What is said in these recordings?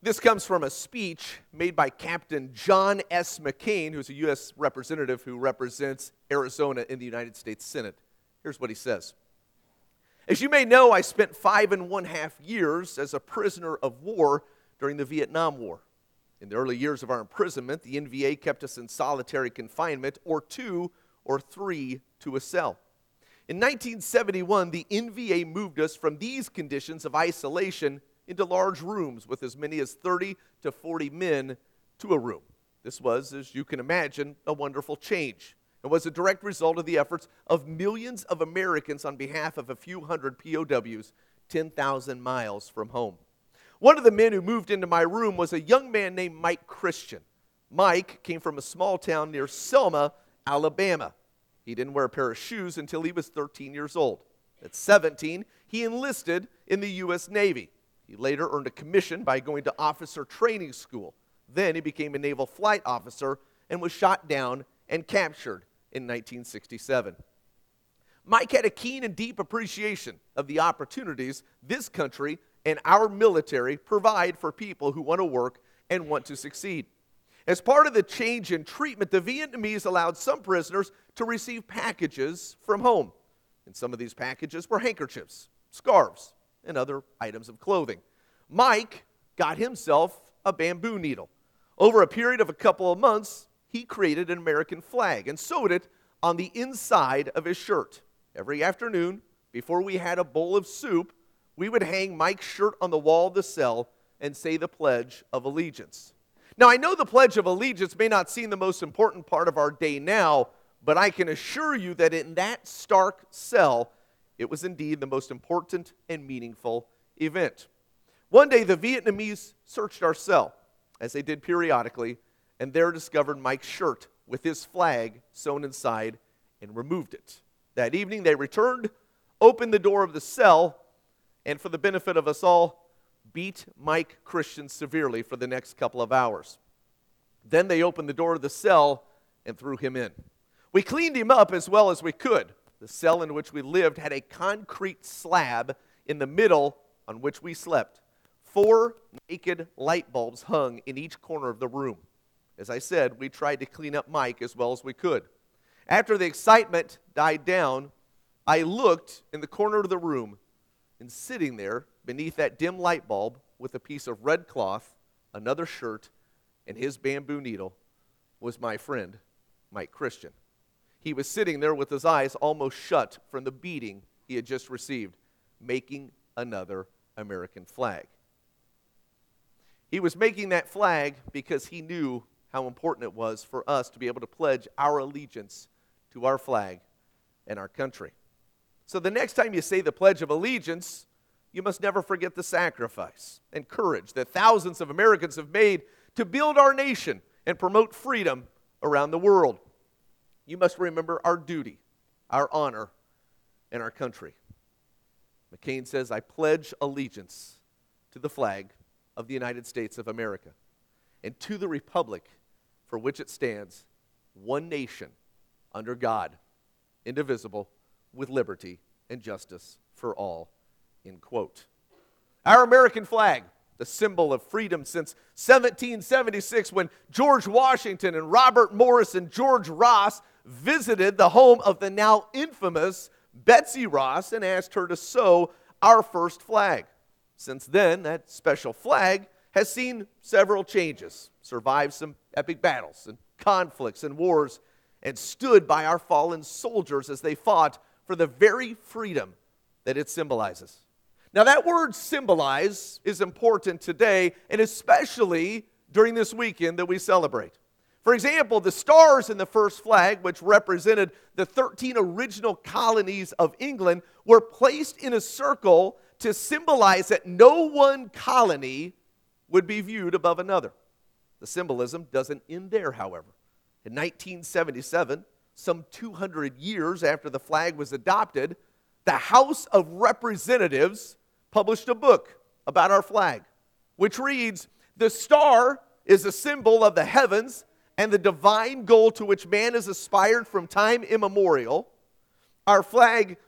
This comes from a speech made by Captain John S. McCain, who's a U.S. representative who represents Arizona in the United States Senate. Here's what he says. As you may know, I spent 5.5 years as a prisoner of war during the Vietnam War. In the early years of our imprisonment, the NVA kept us in solitary confinement or 2 or 3 to a cell. In 1971, the NVA moved us from these conditions of isolation into large rooms with as many as 30 to 40 men to a room. This was, as you can imagine, a wonderful change. It was a direct result of the efforts of millions of Americans on behalf of a few hundred POWs 10,000 miles from home. One of the men who moved into my room was a young man named Mike Christian. Mike came from a small town near Selma, Alabama. He didn't wear a pair of shoes until he was 13 years old. At 17, he enlisted in the U.S. Navy. He later earned a commission by going to officer training school. Then he became a naval flight officer and was shot down and captured in 1967. Mike had a keen and deep appreciation of the opportunities this country and our military provide for people who want to work and want to succeed. As part of the change in treatment, the Vietnamese allowed some prisoners to receive packages from home. And some of these packages were handkerchiefs, scarves, and other items of clothing. Mike got himself a bamboo needle. Over a period of a couple of months, he created an American flag and sewed it on the inside of his shirt. Every afternoon, before we had a bowl of soup, we would hang Mike's shirt on the wall of the cell and say the Pledge of Allegiance. Now, I know the Pledge of Allegiance may not seem the most important part of our day now, but I can assure you that in that stark cell, it was indeed the most important and meaningful event. One day, the Vietnamese searched our cell, as they did periodically, and there discovered Mike's shirt with his flag sewn inside and removed it. That evening, they returned, opened the door of the cell, and for the benefit of us all, beat Mike Christian severely for the next couple of hours. Then they opened the door of the cell and threw him in. We cleaned him up as well as we could. The cell in which we lived had a concrete slab in the middle on which we slept. 4 naked light bulbs hung in each corner of the room. As I said, we tried to clean up Mike as well as we could. After the excitement died down, I looked in the corner of the room, and sitting there beneath that dim light bulb with a piece of red cloth, another shirt, and his bamboo needle was my friend, Mike Christian. He was sitting there with his eyes almost shut from the beating he had just received, making another American flag. He was making that flag because he knew how important it was for us to be able to pledge our allegiance to our flag and our country. So the next time you say the Pledge of Allegiance, you must never forget the sacrifice and courage that thousands of Americans have made to build our nation and promote freedom around the world. You must remember our duty, our honor, and our country. McCain says, I pledge allegiance to the flag of the United States of America and to the republic for which it stands, one nation, under God, indivisible, with liberty and justice for all, end quote. Our American flag, the symbol of freedom since 1776, when George Washington and Robert Morris and George Ross visited the home of the now infamous Betsy Ross and asked her to sew our first flag. Since then, that special flag has seen several changes, survived some epic battles and conflicts and wars, and stood by our fallen soldiers as they fought for the very freedom that it symbolizes. Now, that word symbolize is important today, and especially during this weekend that we celebrate. For example, the stars in the first flag, which represented the 13 original colonies of England, were placed in a circle to symbolize that no one colony would be viewed above another. The symbolism doesn't end there, however. In 1977, some 200 years after the flag was adopted, the House of Representatives published a book about our flag, which reads, "The star is a symbol of the heavens and the divine goal to which man has aspired from time immemorial. The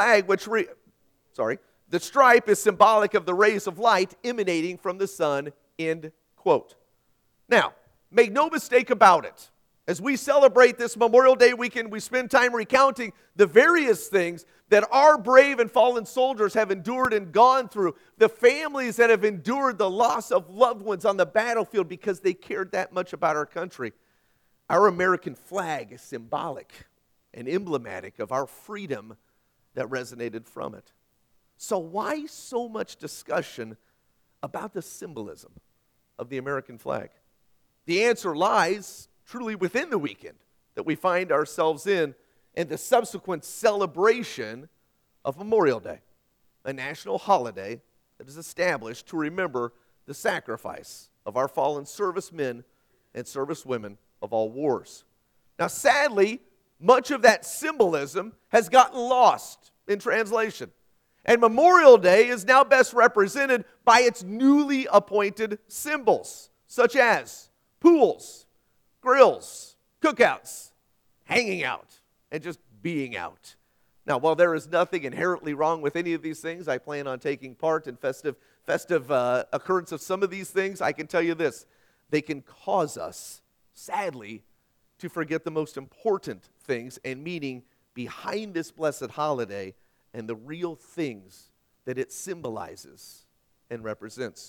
stripe is symbolic of the rays of light emanating from the sun End quote. Now, make no mistake about it. As we celebrate this Memorial Day weekend, we spend time recounting the various things that our brave and fallen soldiers have endured and gone through, the families that have endured the loss of loved ones on the battlefield because they cared that much about our country. Our American flag is symbolic and emblematic of our freedom that resonated from it. So why so much discussion about the symbolism of the American flag? The answer lies truly within the weekend that we find ourselves in and the subsequent celebration of Memorial Day, a national holiday that is established to remember the sacrifice of our fallen servicemen and servicewomen of all wars. Now, sadly, much of that symbolism has gotten lost in translation, and Memorial Day is now best represented by its newly appointed symbols, such as pools, grills, cookouts, hanging out, and just being out. Now, while there is nothing inherently wrong with any of these things, I plan on taking part in festive occurrence of some of these things. I can tell you this, they can cause us, sadly, to forget the most important things and meaning behind this blessed holiday and the real things that it symbolizes and represents.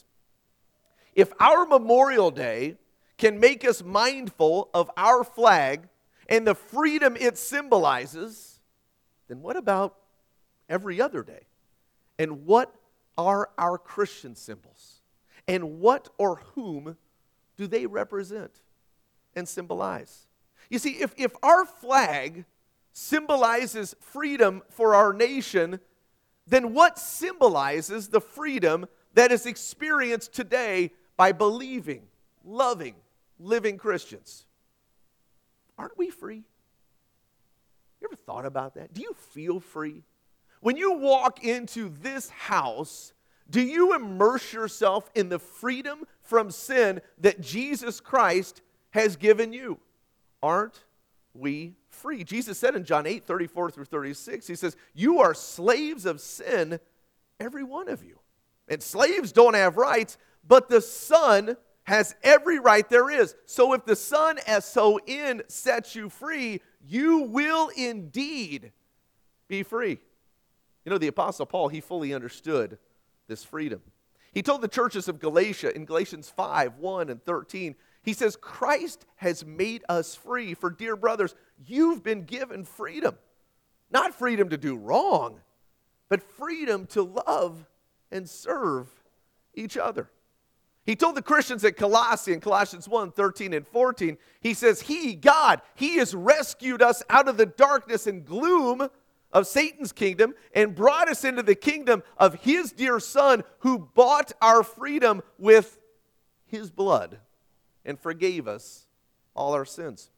If our Memorial Day can make us mindful of our flag and the freedom it symbolizes, then what about every other day? And what are our Christian symbols? And what or whom do they represent and symbolize? You see, if our flag symbolizes freedom for our nation, then what symbolizes the freedom that is experienced today by believing, loving, living Christians? Aren't we free? You ever thought about that? Do you feel free? When you walk into this house, do you immerse yourself in the freedom from sin that Jesus Christ has given you? Aren't we free? Jesus said in John 8:34-36, he says, "You are slaves of sin, every one of you. And slaves don't have rights, but the Son has every right there is. So if the Son, S-O-N, sets you free, you will indeed be free." You know, the Apostle Paul, he fully understood this freedom. He told the churches of Galatia in Galatians 5:1-13, he says, "Christ has made us free. For dear brothers, you've been given freedom. Not freedom to do wrong, but freedom to love and serve each other." He told the Christians at Colossae in Colossians 1:13-14, he says, He, God, He has rescued us out of the darkness and gloom of Satan's kingdom and brought us into the kingdom of His dear Son, who bought our freedom with His blood and forgave us all our sins.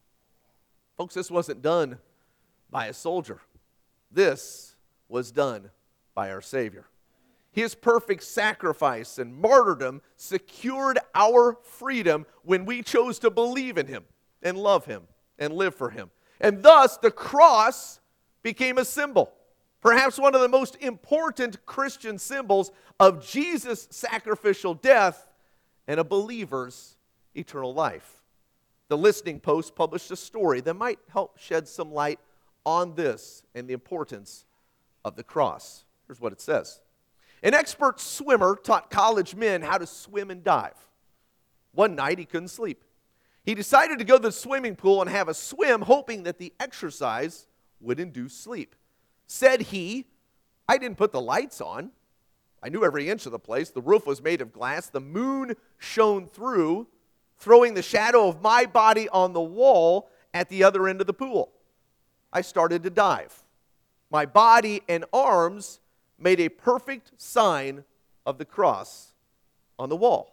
Folks, this wasn't done by a soldier. This was done by our Savior. His perfect sacrifice and martyrdom secured our freedom when we chose to believe in Him and love Him and live for Him. And thus, the cross became a symbol, perhaps one of the most important Christian symbols of Jesus' sacrificial death and a believer's eternal life. The Listening Post published a story that might help shed some light on this and the importance of the cross. Here's what it says. An expert swimmer taught college men how to swim and dive. One night, he couldn't sleep. He decided to go to the swimming pool and have a swim, hoping that the exercise would induce sleep. Said he, "I didn't put the lights on. I knew every inch of the place. The roof was made of glass. The moon shone through, throwing the shadow of my body on the wall at the other end of the pool. I started to dive. My body and arms made a perfect sign of the cross on the wall.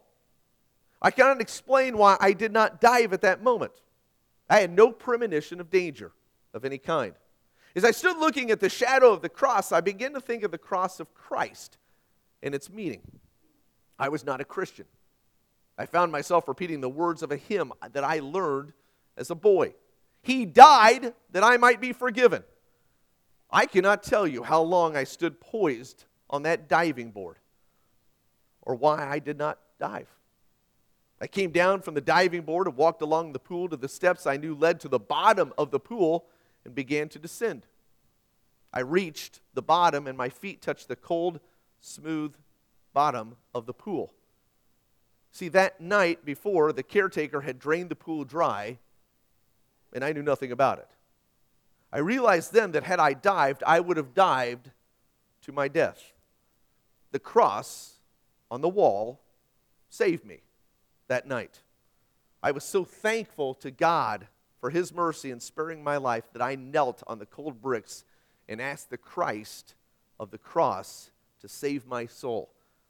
I cannot explain why I did not dive at that moment. I had no premonition of danger of any kind. As I stood looking at the shadow of the cross, I began to think of the cross of Christ and its meaning. I was not a Christian. I found myself repeating the words of a hymn that I learned as a boy. He died that I might be forgiven. I cannot tell you how long I stood poised on that diving board or why I did not dive. I came down from the diving board and walked along the pool to the steps I knew led to the bottom of the pool and began to descend. I reached the bottom and my feet touched the cold, smooth bottom of the pool. See, that night before, the caretaker had drained the pool dry, and I knew nothing about it. I realized then that had I dived, I would have dived to my death. The cross on the wall saved me that night. I was so thankful to God for His mercy in sparing my life that I knelt on the cold bricks and asked the Christ of the cross to save my soul.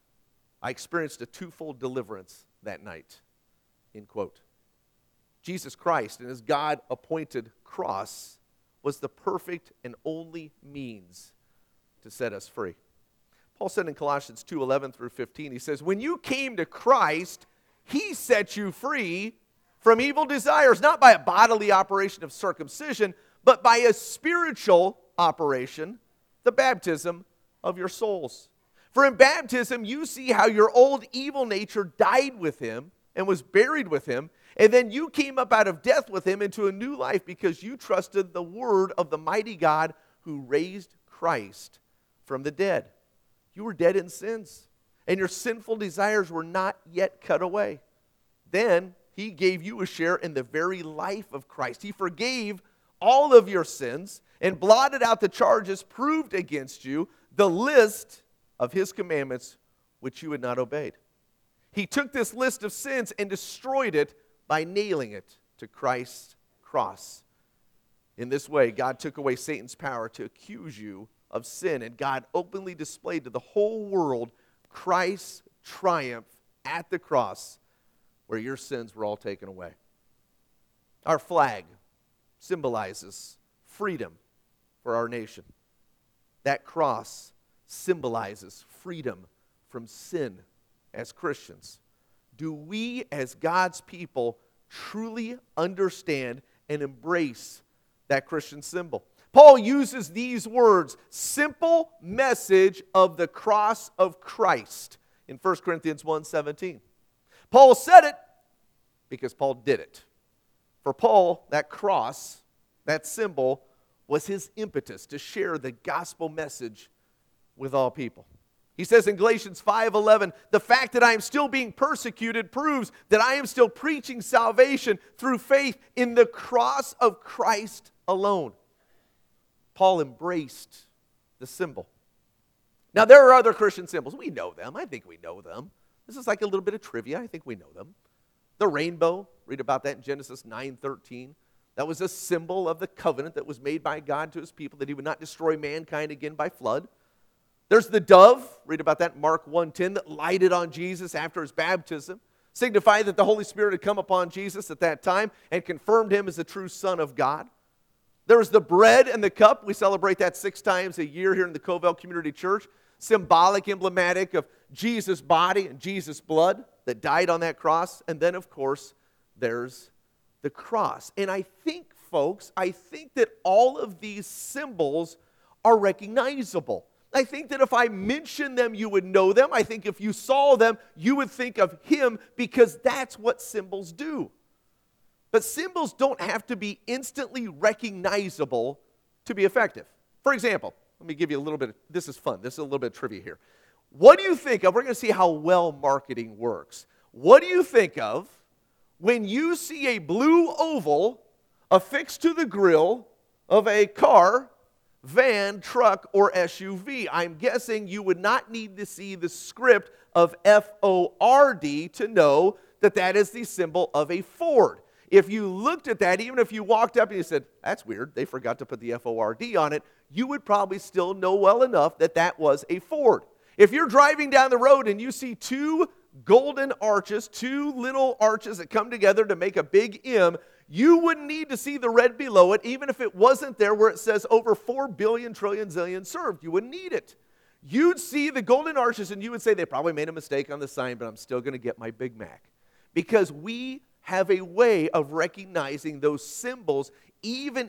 I experienced a twofold deliverance that night, end quote. Jesus Christ and His God-appointed cross was the perfect and only means to set us free. Paul said in Colossians 2:11 through 15, he says, when you came to Christ, He set you free from evil desires, not by a bodily operation of circumcision, but by a spiritual operation, the baptism of your souls. For in baptism, you see how your old evil nature died with Him and was buried with Him, and then you came up out of death with Him into a new life because you trusted the word of the mighty God who raised Christ from the dead. You were dead in sins, and your sinful desires were not yet cut away. Then He gave you a share in the very life of Christ. He forgave all of your sins and blotted out the charges proved against you, the list of His commandments which you had not obeyed. He took this list of sins and destroyed it by nailing it to Christ's cross. In this way, God took away Satan's power to accuse you of sin, and God openly displayed to the whole world Christ's triumph at the cross where your sins were all taken away. Our flag symbolizes freedom for our nation. That cross symbolizes freedom from sin as Christians. Do we as God's people truly understand and embrace that Christian symbol? Paul uses these words, simple message of the cross of Christ, in 1 Corinthians 1:17. Paul said it because Paul did it. For Paul, that cross, that symbol, was his impetus to share the gospel message with all people. He says in Galatians 5:11, the fact that I am still being persecuted proves that I am still preaching salvation through faith in the cross of Christ alone. Paul embraced the symbol. Now, there are other Christian symbols. We know them. I think we know them. This is like a little bit of trivia. I think we know them. The rainbow, read about that in Genesis 9:13. That was a symbol of the covenant that was made by God to His people, that He would not destroy mankind again by flood. There's the dove, read about that in Mark 1:10, that lighted on Jesus after His baptism, signifying that the Holy Spirit had come upon Jesus at that time and confirmed Him as the true Son of God. There was the bread and the cup. We celebrate that 6 times a year here in the Covell Community Church. Symbolic, emblematic of Jesus' body and Jesus' blood that died on that cross. And then, of course, there's the cross. And I think, folks, that all of these symbols are recognizable. I think that if I mention them, you would know them. I think if you saw them, you would think of Him, because that's what symbols do. But symbols don't have to be instantly recognizable to be effective. For example, let me give you a little bit this is fun. This is a little bit of trivia here. What do you think of, we're going to see how well marketing works. What do you think of when you see a blue oval affixed to the grill of a car, van, truck, or SUV? I'm guessing you would not need to see the script of F-O-R-D to know that that is the symbol of a Ford. If you looked at that, even if you walked up and you said, that's weird, they forgot to put the F-O-R-D on it, you would probably still know well enough that that was a Ford. If you're driving down the road and you see 2 golden arches, 2 little arches that come together to make a big M, you wouldn't need to see the red below it, even if it wasn't there where it says over 4 billion trillion zillion served. You wouldn't need it. You'd see the golden arches and you would say, they probably made a mistake on the sign, but I'm still going to get my Big Mac. Because we have a way of recognizing those symbols even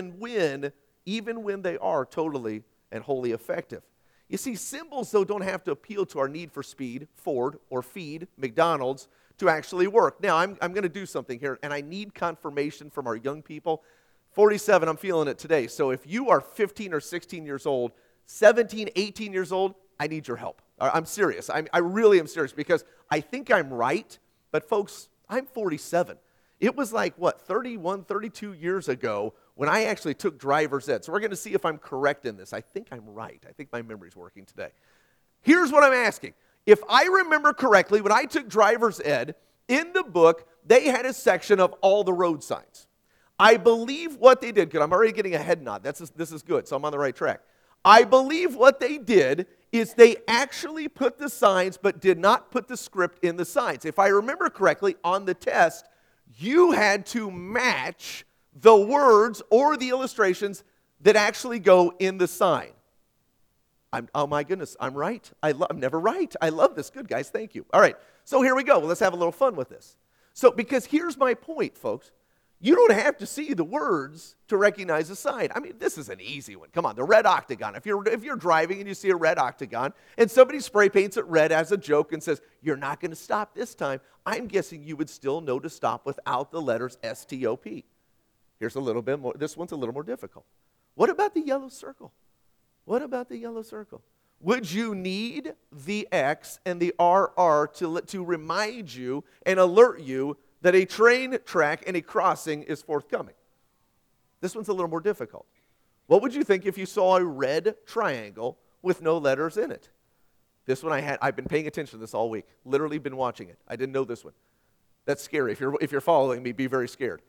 when they are totally and wholly effective. You see, symbols, though, don't have to appeal to our need for speed, Ford, or feed, McDonald's, to actually work. Now, I'm going to do something here, and I need confirmation from our young people. 47, I'm feeling it today. So if you are 15 or 16 years old, 17, 18 years old, I need your help. I'm serious. I really am serious because I think I'm right, but folks, I'm 47. It was like, 31, 32 years ago when I actually took driver's ed. So we're going to see if I'm correct in this. I think I'm right. I think my memory's working today. Here's what I'm asking. If I remember correctly, when I took driver's ed, in the book, they had a section of all the road signs. I believe what they did, because I'm already getting a head nod. This is good, so I'm on the right track. I believe what they did is they actually put the signs but did not put the script in the signs. If I remember correctly, on the test, you had to match the words or the illustrations that actually go in the sign. Oh my goodness, I'm right. I'm never right. I love this. Good, guys. Thank you. All right, so here we go. Let's have a little fun with this. So, because here's my point, folks. You don't have to see the words to recognize a sign. I mean, this is an easy one. Come on, the red octagon. If you're driving and you see a red octagon and somebody spray paints it red as a joke and says, you're not going to stop this time, I'm guessing you would still know to stop without the letters S-T-O-P. Here's a little bit more. This one's a little more difficult. What about the yellow circle? What about the yellow circle? Would you need the X and the RR to remind you and alert you that a train track and a crossing is forthcoming? This one's a little more difficult. What would you think if you saw a red triangle with no letters in it? This one I've been paying attention to this all week. Literally been watching it. I didn't know this one. That's scary. If you're following me, be very scared.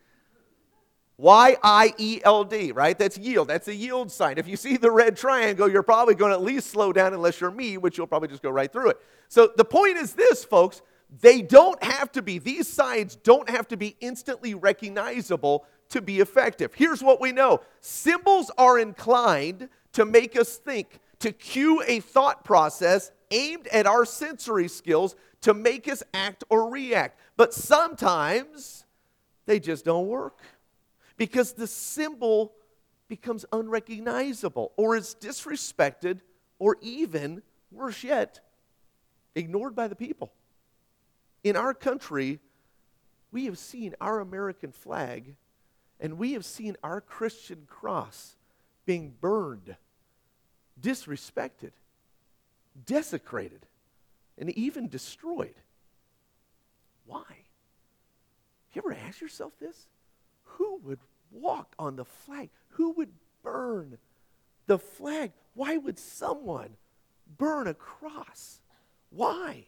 Y-I-E-L-D, right? That's yield. That's a yield sign. If you see the red triangle, you're probably going to at least slow down unless you're me, which you'll probably just go right through it. So the point is this, folks. These signs don't have to be instantly recognizable to be effective. Here's what we know. Symbols are inclined to make us think, to cue a thought process aimed at our sensory skills to make us act or react. But sometimes they just don't work because the symbol becomes unrecognizable or is disrespected or even, worse yet, ignored by the people. In our country, we have seen our American flag and we have seen our Christian cross being burned, disrespected, desecrated, and even destroyed. Why? Have you ever asked yourself this? Who would walk on the flag? Who would burn the flag? Why would someone burn a cross? Why?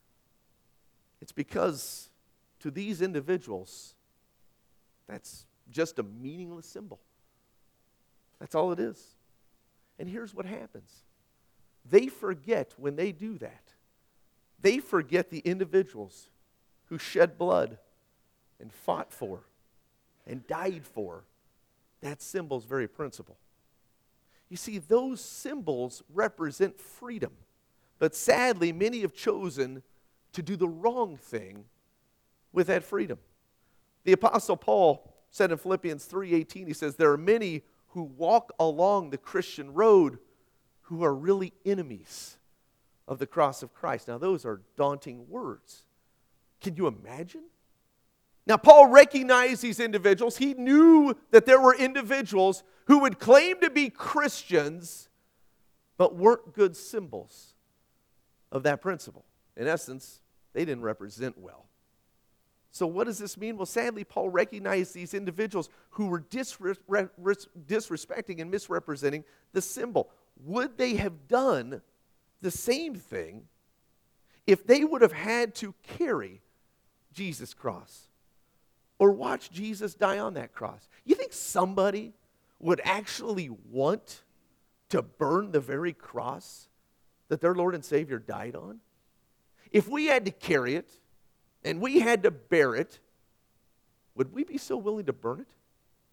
It's because to these individuals, that's just a meaningless symbol. That's all it is. And here's what happens. They forget when they do that. They forget the individuals who shed blood and fought for and died for that symbol's very principle. You see, those symbols represent freedom. But sadly, many have chosen to do the wrong thing with that freedom. The Apostle Paul said in Philippians 3:18, he says, there are many who walk along the Christian road who are really enemies of the cross of Christ. Now, those are daunting words. Can you imagine? Now, Paul recognized these individuals. He knew that there were individuals who would claim to be Christians, but weren't good symbols of that principle. In essence, they didn't represent well. So what does this mean? Well, sadly, Paul recognized these individuals who were disrespecting and misrepresenting the symbol. Would they have done the same thing if they would have had to carry Jesus' cross or watch Jesus die on that cross? You think somebody would actually want to burn the very cross that their Lord and Savior died on? If we had to carry it and we had to bear it, would we be so willing to burn it?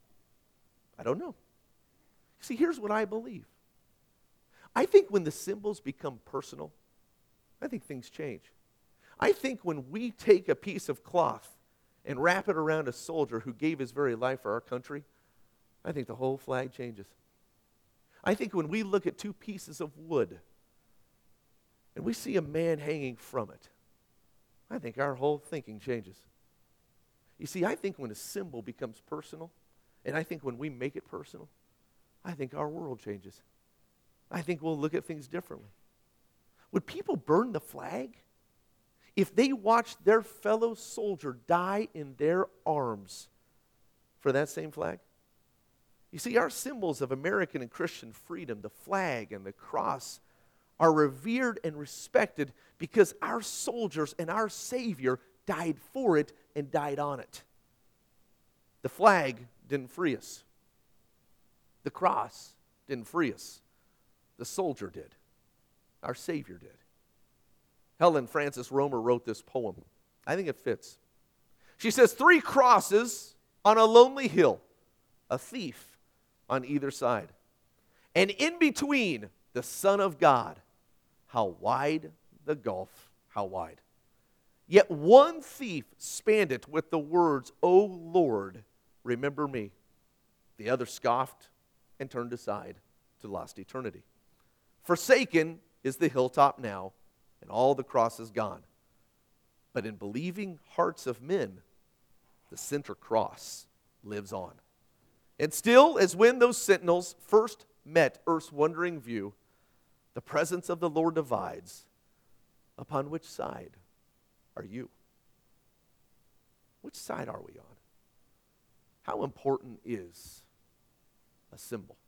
I don't know. See, here's what I believe. I think when the symbols become personal, I think things change. I think when we take a piece of cloth and wrap it around a soldier who gave his very life for our country, I think the whole flag changes. I think when we look at two pieces of wood and we see a man hanging from it, I think our whole thinking changes. You see, I think when a symbol becomes personal, and I think when we make it personal, I think our world changes. I think we'll look at things differently. Would people burn the flag if they watched their fellow soldier die in their arms for that same flag? You see, our symbols of American and Christian freedom, the flag and the cross, are revered and respected because our soldiers and our Savior died for it and died on it. The flag didn't free us. The cross didn't free us. The soldier did. Our Savior did. Helen Francis Romer wrote this poem. I think it fits. She says, 3 crosses on a lonely hill, a thief on either side. And in between, the Son of God. How wide the gulf, how wide. Yet one thief spanned it with the words, O Lord, remember me. The other scoffed and turned aside to lost eternity. Forsaken is the hilltop now, and all the crosses gone. But in believing hearts of men, the center cross lives on. And still, as when those sentinels first met earth's wondering view, the presence of the Lord divides. Upon which side are you? Which side are we on? How important is a symbol?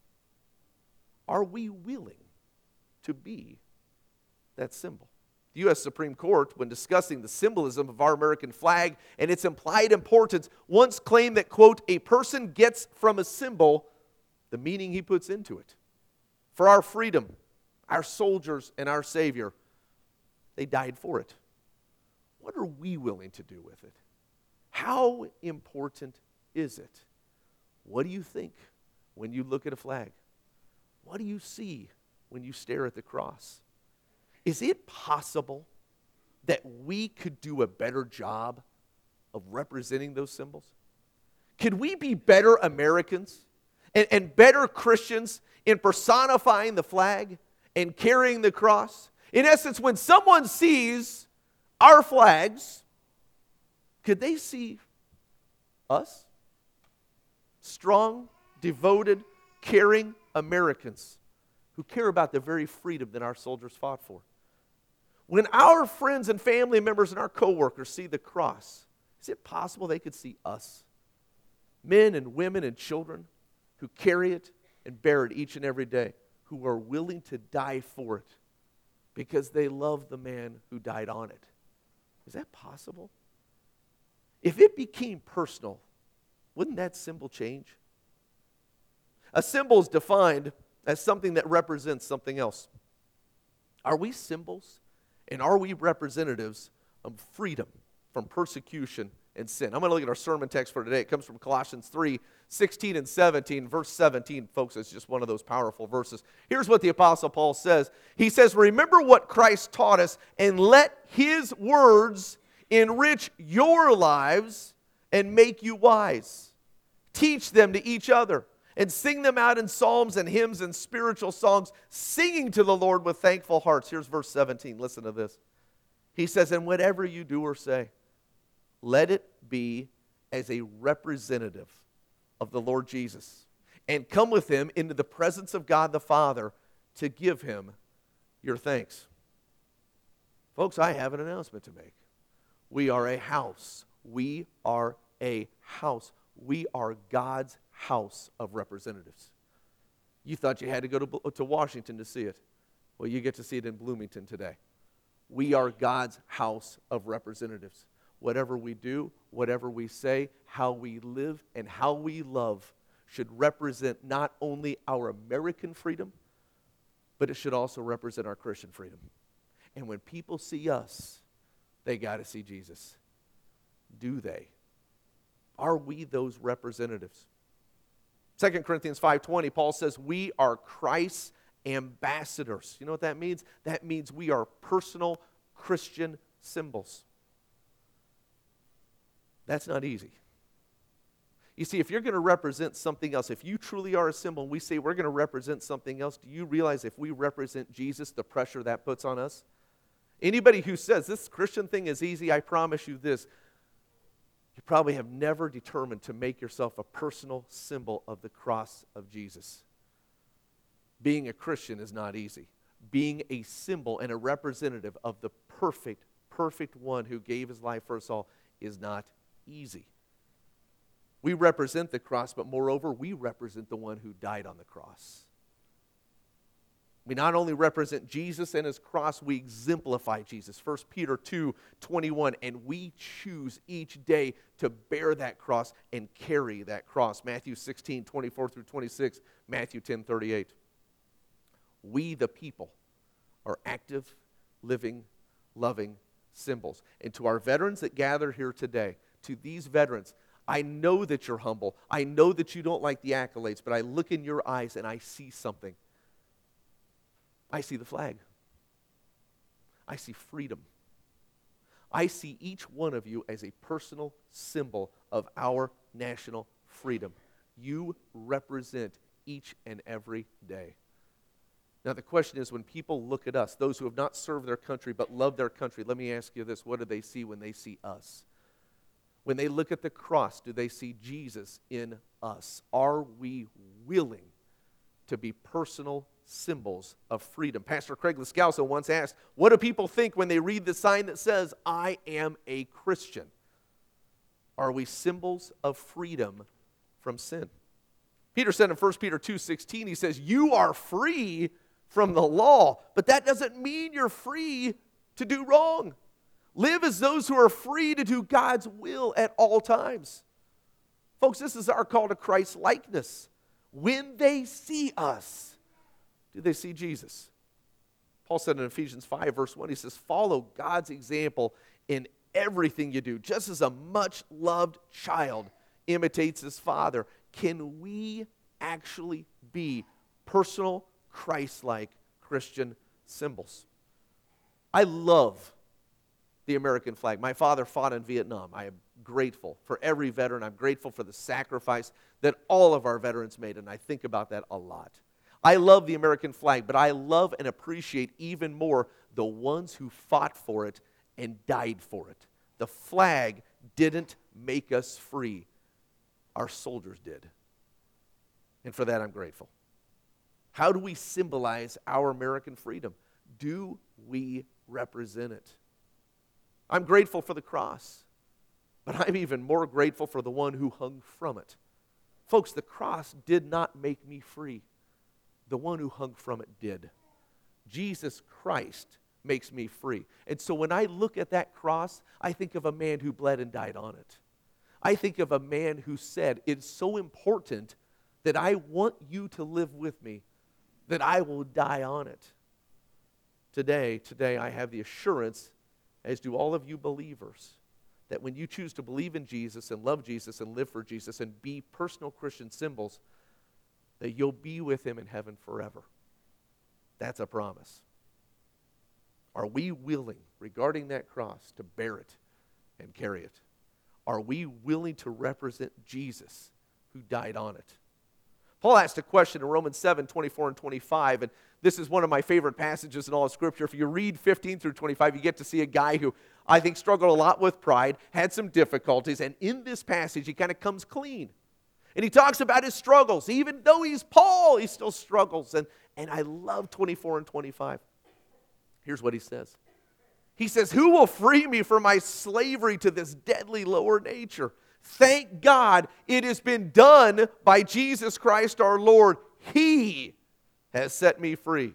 Are we willing to be that symbol? The U.S. Supreme Court, when discussing the symbolism of our American flag and its implied importance, once claimed that, quote, a person gets from a symbol the meaning he puts into it. For our freedom, our soldiers, and our Savior, they died for it. What are we willing to do with it? How important is it? What do you think when you look at a flag? What do you see when you stare at the cross? Is it possible that we could do a better job of representing those symbols? Could we be better Americans and better Christians in personifying the flag and carrying the cross? In essence, when someone sees our flags, could they see us? Strong, devoted, caring Americans who care about the very freedom that our soldiers fought for. When our friends and family members and our coworkers see the cross, is it possible they could see us? Men and women and children who carry it and bear it each and every day, who are willing to die for it because they love the man who died on it. Is that possible? If it became personal, wouldn't that symbol change? A symbol is defined as something that represents something else. Are we symbols and are we representatives of freedom from persecution and sin? I'm going to look at our sermon text for today. It comes from Colossians 3, 16 and 17. Verse 17, folks, is just one of those powerful verses. Here's what the Apostle Paul says. He says, remember what Christ taught us and let his words enrich your lives and make you wise. Teach them to each other and sing them out in psalms and hymns and spiritual songs, singing to the Lord with thankful hearts. Here's verse 17. Listen to this. He says, and whatever you do or say, let it be as a representative of the Lord Jesus, and come with him into the presence of God the Father to give him your thanks. Folks, I have an announcement to make. We are a house. We are a house. We are God's house of representatives. You thought you had to go to Washington to see it. Well, you get to see it in Bloomington today. We are God's house of representatives. Whatever we do, whatever we say, how we live, and how we love should represent not only our American freedom, but it should also represent our Christian freedom. And when people see us, they got to see Jesus. Do they? Are we those representatives? 2 Corinthians 5:20, Paul says, we are Christ's ambassadors. You know what that means? That means we are personal Christian symbols. That's not easy. You see, if you're going to represent something else, if you truly are a symbol and we say we're going to represent something else, do you realize if we represent Jesus, the pressure that puts on us? Anybody who says this Christian thing is easy, I promise you this, you probably have never determined to make yourself a personal symbol of the cross of Jesus. Being a Christian is not easy. Being a symbol and a representative of the perfect one who gave his life for us all is not easy. We represent the cross, but moreover, we represent the one who died on the cross. We not only represent Jesus and his cross, we exemplify Jesus. 1 Peter 2:21, and we choose each day to bear that cross and carry that cross. Matthew 16:24 through 26, Matthew 10:38. We, the people, are active, living, loving symbols. And to our veterans that gather here today, to these veterans, I know that you're humble. I know that you don't like the accolades, but I look in your eyes and I see something. I see the flag. I see freedom. I see each one of you as a personal symbol of our national freedom. You represent each and every day. Now the question is, when people look at us, those who have not served their country but love their country, let me ask you this, what do they see when they see us? When they look at the cross, do they see Jesus in us? Are we willing to be personal symbols of freedom? Pastor Craig Lascauso once asked, what do people think when they read the sign that says, I am a Christian? Are we symbols of freedom from sin? Peter said in 1 Peter 2:16, he says, you are free from the law, but that doesn't mean you're free to do wrong. Live as those who are free to do God's will at all times. Folks, this is our call to Christ's likeness. When they see us, do they see Jesus? Paul said in Ephesians 5, verse 1, he says, follow God's example in everything you do, just as a much-loved child imitates his father. Can we actually be personal, Christ-like Christian symbols? I love the American flag. My father fought in Vietnam. I am grateful for every veteran. I'm grateful for the sacrifice that all of our veterans made, and I think about that a lot. I love the American flag, but I love and appreciate even more the ones who fought for it and died for it. The flag didn't make us free. Our soldiers did. And for that, I'm grateful. How do we symbolize our American freedom? Do we represent it? I'm grateful for the cross, but I'm even more grateful for the one who hung from it. Folks, the cross did not make me free. The one who hung from it did. Jesus Christ makes me free. And so when I look at that cross, I think of a man who bled and died on it. I think of a man who said, it's so important that I want you to live with me, that I will die on it. Today I have the assurance, as do all of you believers, that when you choose to believe in Jesus and love Jesus and live for Jesus and be personal Christian symbols, that you'll be with him in heaven forever. That's a promise. Are we willing, regarding that cross, to bear it and carry it? Are we willing to represent Jesus who died on it? Paul asked a question in Romans 7:24 and 25, and this is one of my favorite passages in all of Scripture. If you read 15 through 25, you get to see a guy who I think struggled a lot with pride, had some difficulties, and in this passage he kind of comes clean. And he talks about his struggles. Even though he's Paul, he still struggles. And I love 24 and 25. Here's what he says. He says, who will free me from my slavery to this deadly lower nature? Thank God it has been done by Jesus Christ our Lord. He has set me free.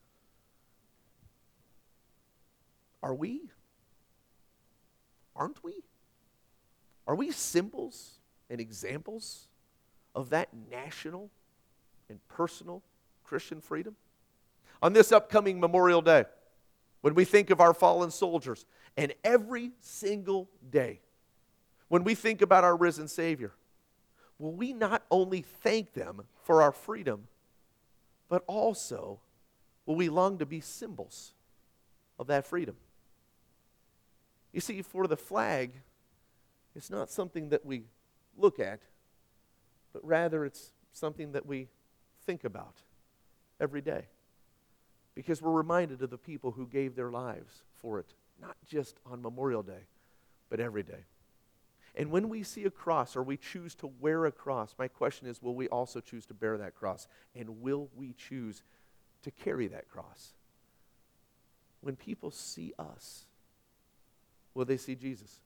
Are we? Aren't we? Are we symbols and examples of that national and personal Christian freedom? On this upcoming Memorial Day, when we think of our fallen soldiers, and every single day, when we think about our risen Savior, will we not only thank them for our freedom, but also will we long to be symbols of that freedom? You see, for the flag, it's not something that we look at, but rather it's something that we think about every day. because we're reminded of the people who gave their lives for it, not just on Memorial Day, but every day. And when we see a cross or we choose to wear a cross, my question is, will we also choose to bear that cross? And will we choose to carry that cross? When people see us, will they see Jesus?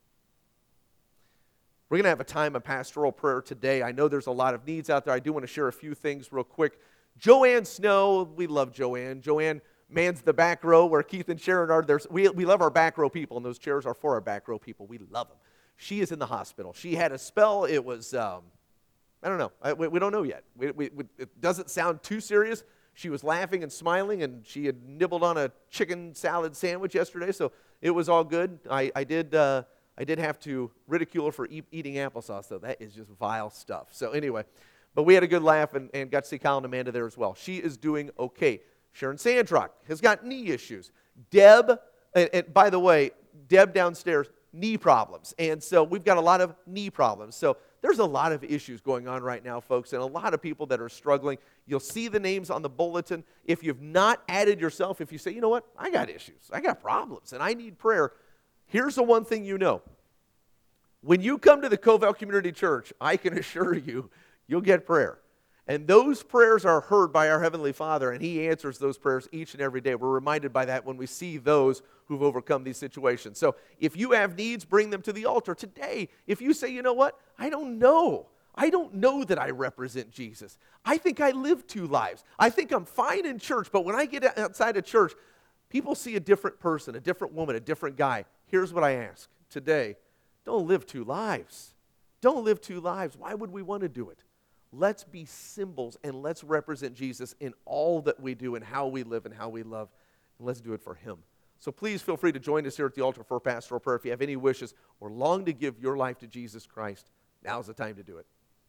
We're going to have a time of pastoral prayer today. I know there's a lot of needs out there. I do want to share a few things real quick. Joanne Snow, we love Joanne. Joanne mans the back row where Keith and Sharon are. We love our back row people, and those chairs are for our back row people. We love them. She is in the hospital. She had a spell. It was, I don't know. We don't know yet. It doesn't sound too serious. She was laughing and smiling, and she had nibbled on a chicken salad sandwich yesterday, so it was all good. I did have to ridicule her for eating applesauce, though. That is just vile stuff. So anyway, but we had a good laugh and got to see Kyle and Amanda there as well. She is doing okay. Sharon Sandrock has got knee issues. Deb, and by the way, Deb downstairs, knee problems. And so we've got a lot of knee problems. So there's a lot of issues going on right now, folks, and a lot of people that are struggling. You'll see the names on the bulletin. If you've not added yourself, if you say, you know what, I got issues, I got problems, and I need prayer, here's the one thing you know. When you come to the Covell Community Church, I can assure you, you'll get prayer. And those prayers are heard by our Heavenly Father, and He answers those prayers each and every day. We're reminded by that when we see those who've overcome these situations. So if you have needs, bring them to the altar. Today, if you say, you know what, I don't know that I represent Jesus. I think I live two lives. I think I'm fine in church, but when I get outside of church, people see a different person, a different woman, a different guy. Here's what I ask today. Don't live two lives. Don't live two lives. Why would we want to do it? Let's be symbols and let's represent Jesus in all that we do and how we live and how we love. And let's do it for Him. So please feel free to join us here at the altar for pastoral prayer. If you have any wishes or long to give your life to Jesus Christ, now's the time to do it.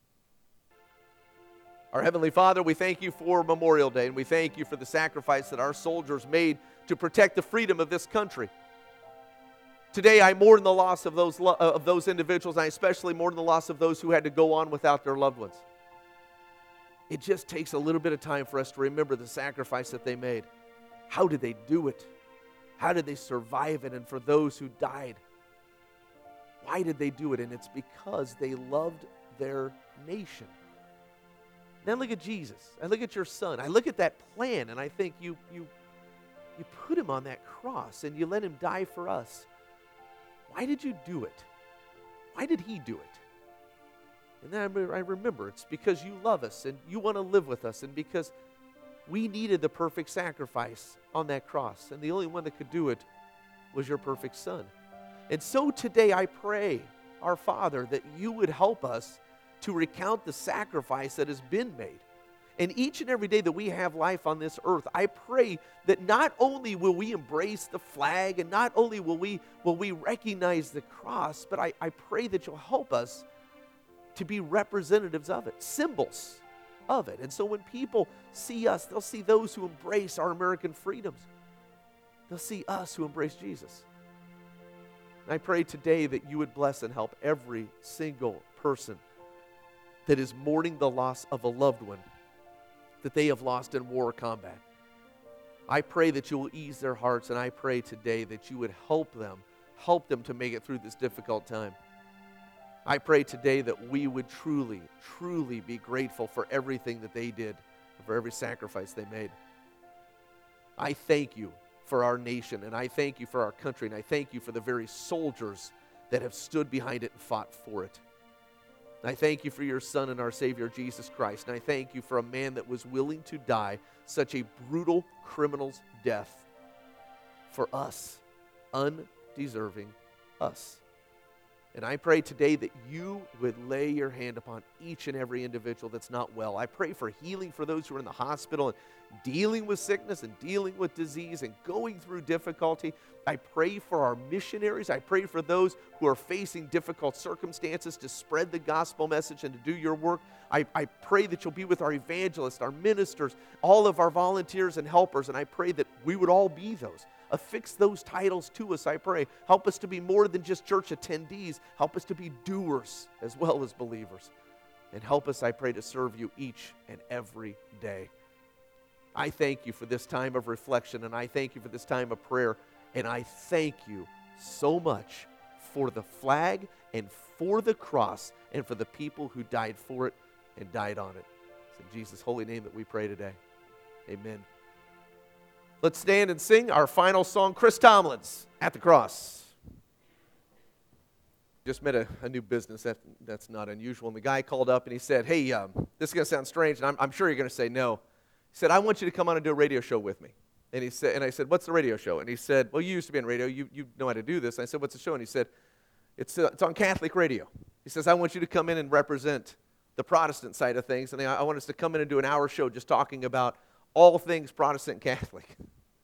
Our Heavenly Father, we thank You for Memorial Day, and we thank You for the sacrifice that our soldiers made to protect the freedom of this country. Today, I mourn the loss of those individuals, and I especially mourn the loss of those who had to go on without their loved ones. It just takes a little bit of time for us to remember the sacrifice that they made. How did they do it? How did they survive it? And for those who died, why did they do it? And it's because they loved their nation. Then look at Jesus. I look at Your Son. I look at that plan, and I think you put Him on that cross, and You let Him die for us. Why did You do it? Why did He do it? And then I remember it's because You love us and You want to live with us, and because we needed the perfect sacrifice on that cross. And the only one that could do it was Your perfect Son. And so today I pray, our Father, that You would help us to recount the sacrifice that has been made. And each and every day that we have life on this earth, I pray that not only will we embrace the flag and not only will we recognize the cross, but I pray that You'll help us to be representatives of it, symbols of it. And so when people see us, they'll see those who embrace our American freedoms. They'll see us who embrace Jesus. And I pray today that You would bless and help every single person that is mourning the loss of a loved one that they have lost in war or combat. I pray that You will ease their hearts, and I pray today that You would help them to make it through this difficult time. I pray today that we would truly, truly be grateful for everything that they did, and for every sacrifice they made. I thank You for our nation, and I thank You for our country, and I thank You for the very soldiers that have stood behind it and fought for it. And I thank You for Your Son and our Savior, Jesus Christ, and I thank You for a man that was willing to die such a brutal criminal's death for us, undeserving us. And I pray today that You would lay Your hand upon each and every individual that's not well. I pray for healing for those who are in the hospital and dealing with sickness and dealing with disease and going through difficulty. I pray for our missionaries. I pray for those who are facing difficult circumstances to spread the gospel message and to do Your work. I pray that You'll be with our evangelists, our ministers, all of our volunteers and helpers, and I pray that we would all be those. Affix those titles to us, I pray. Help us to be more than just church attendees. Help us to be doers as well as believers. And help us, I pray, to serve You each and every day. I thank you for this time of reflection, and I thank you for this time of prayer, and I thank you so much for the flag and for the cross and for the people who died for it and died on it. It's in Jesus' holy name that we pray today. Amen. Let's stand and sing our final song, Chris Tomlins, At the Cross. Just met a new business. That's not unusual. And the guy called up and he said, hey, this is going to sound strange, and I'm sure you're going to say no. He said, I want you to come on and do a radio show with me. And I said, what's the radio show? And he said, well, you used to be on radio. You know how to do this. And I said, what's the show? And he said, it's on Catholic radio. He says, I want you to come in and represent the Protestant side of things. And I want us to come in and do an hour show just talking about all things Protestant and Catholic.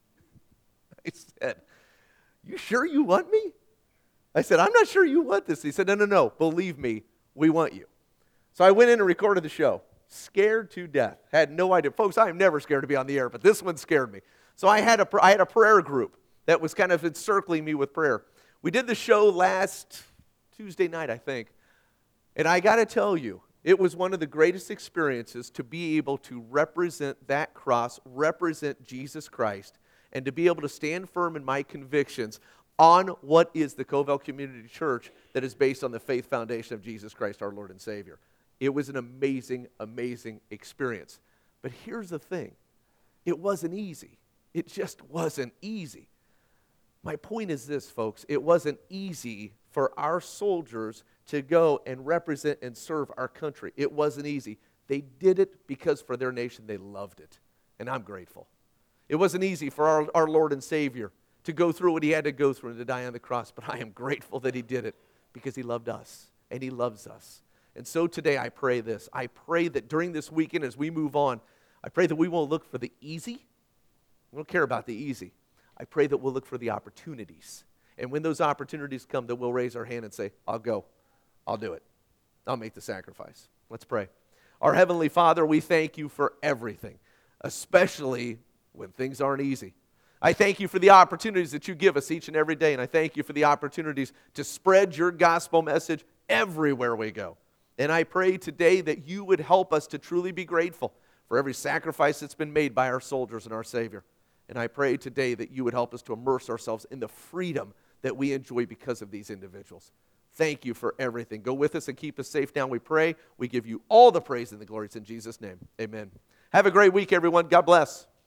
I said, you sure you want me? I said, I'm not sure you want this. He said, no, believe me, we want you. So I went in and recorded the show. Scared to death. Had no idea. Folks, I am never scared to be on the air, but this one scared me. So I had a prayer group that was kind of encircling me with prayer. We did the show last Tuesday night, I think. And I got to tell you, it was one of the greatest experiences to be able to represent that cross, represent Jesus Christ, and to be able to stand firm in my convictions on what is the Covell Community Church that is based on the faith foundation of Jesus Christ, our Lord and Savior. It was an amazing, amazing experience. But here's the thing. It wasn't easy. It just wasn't easy. My point is this, folks. It wasn't easy for our soldiers to go and represent and serve our country. It wasn't easy. They did it because for their nation they loved it. And I'm grateful. It wasn't easy for our Lord and Savior to go through what he had to go through and to die on the cross. But I am grateful that he did it because he loved us and he loves us. And so today I pray this. I pray that during this weekend as we move on, I pray that we won't look for the easy. We don't care about the easy. I pray that we'll look for the opportunities. And when those opportunities come, that we'll raise our hand and say, I'll go. I'll do it. I'll make the sacrifice. Let's pray. Our Heavenly Father, we thank you for everything, especially when things aren't easy. I thank you for the opportunities that you give us each and every day, and I thank you for the opportunities to spread your gospel message everywhere we go. And I pray today that you would help us to truly be grateful for every sacrifice that's been made by our soldiers and our Savior. And I pray today that you would help us to immerse ourselves in the freedom that we enjoy because of these individuals. Thank you for everything. Go with us and keep us safe now, we pray. We give you all the praise and the glory. It's in Jesus' name. Amen. Have a great week, everyone. God bless.